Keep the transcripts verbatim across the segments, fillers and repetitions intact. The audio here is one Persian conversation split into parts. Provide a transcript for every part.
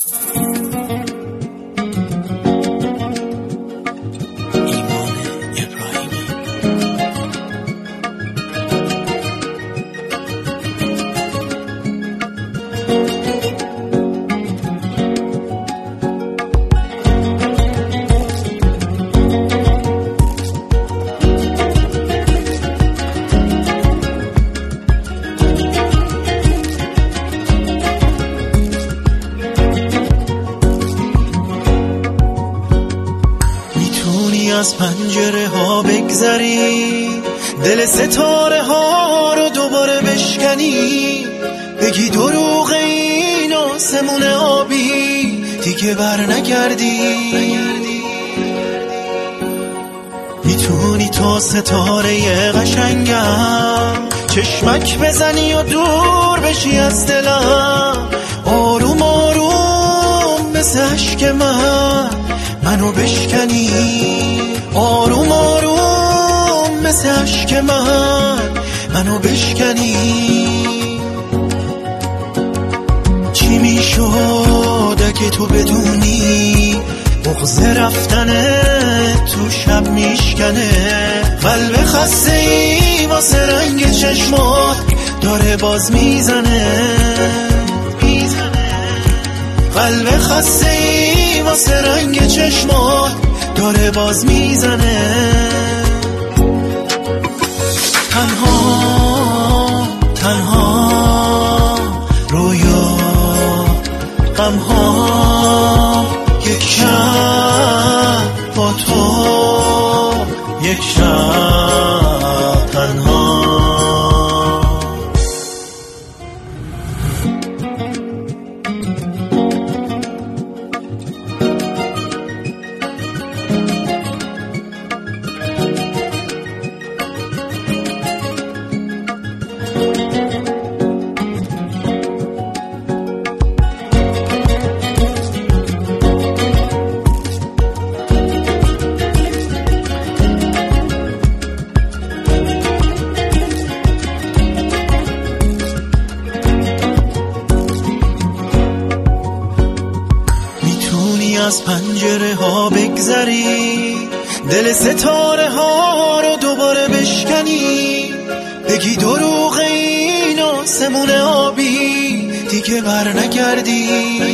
از پنجره ها بگذری، دل ستاره ها رو دوباره بشکنی، بگی دروغ این آسمون آبی دیگه بر نگردی. میتونی تا ستاره قشنگم چشمک بزنی و دور بشی از دلم، آروم آروم مثل عشق من منو بشکنی، آروم آروم مثل عشق من منو بشکنی. چی میشد اگه تو بدونی بغض رفتنه تو شب میشکنه، قلب خسته ای واسه رنگ چشمات داره باز میزنه، قلب خسته ای واسه رنگ چشمات داره باز میزنه. تنها تنها رویا غمها، یک شب با تو، یک شب تنها. از پنجره ها بگذری، دل ستاره ها رو دوباره بشکنی، بگی دروغ این آسمون آبی دیگه بر نگردی.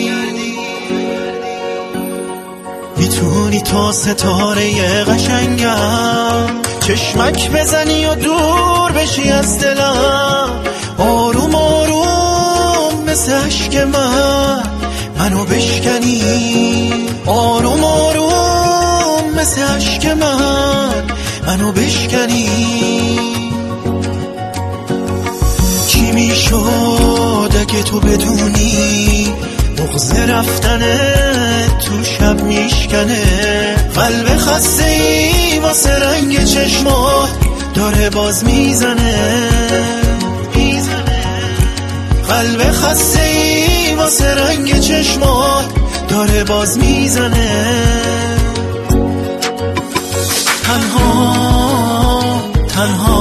میتونی تا ستاره قشنگم چشمک بزنی و دور بشی از دلم، آروم آروم مثل عشق من منو بشکنی، آروم آروم مثل عشق من منو بشکنی. چی میشد اگه تو بدونی بغض رفتنه تو شب میشکنه، قلب خسته ای واسه رنگ چشمات داره باز میزنه، قلب خسته ای واسه رنگ چشمات داره باز میزنه. تنها تنها